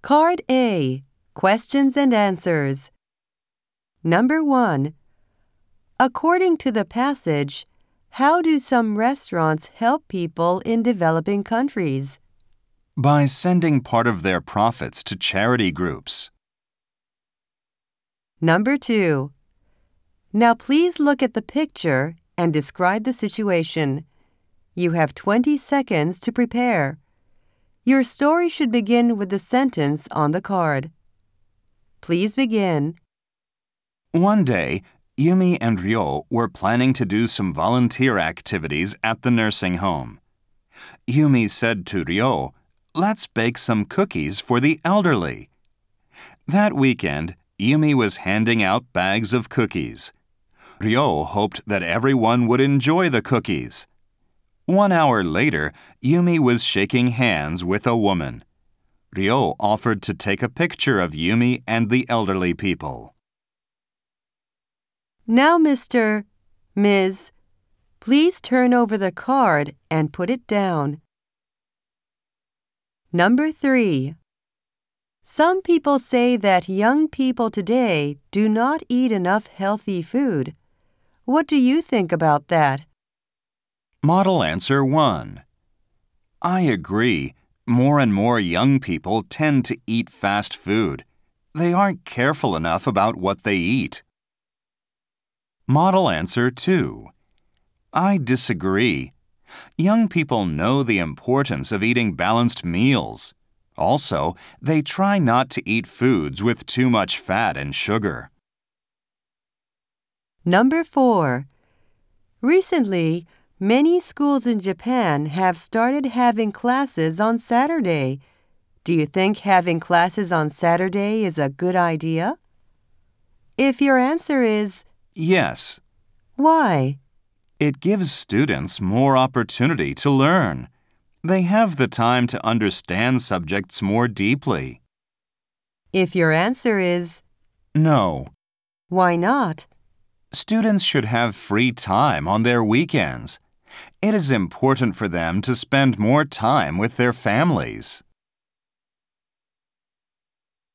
Card A. Questions and answers. Number 1. According to the passage, how do some restaurants help people in developing countries? By sending part of their profits to charity groups. Number 2. Now please look at the picture and describe the situation. You have 20 seconds to prepare. Your story should begin with the sentence on the card. Please begin. One day, Yumi and Ryo were planning to do some volunteer activities at the nursing home. Yumi said to Ryo, "Let's bake some cookies for the elderly." That weekend, Yumi was handing out bags of cookies. Ryo hoped that everyone would enjoy the cookies. 1 hour later, Yumi was shaking hands with a woman. Ryo offered to take a picture of Yumi and the elderly people. Now, Ms., please turn over the card and put it down. Number 3. Some people say that young people today do not eat enough healthy food. What do you think about that? Model answer 1. I agree. More and more young people tend to eat fast food. They aren't careful enough about what they eat. Model answer 2. I disagree. Young people know the importance of eating balanced meals. Also, they try not to eat foods with too much fat and sugar. Number 4. Recently, many schools in Japan have started having classes on Saturday. Do you think having classes on Saturday is a good idea? If your answer is yes. Why? It gives students more opportunity to learn. They have the time to understand subjects more deeply. If your answer is no. Why not? Students should have free time on their weekends. It is important for them to spend more time with their families.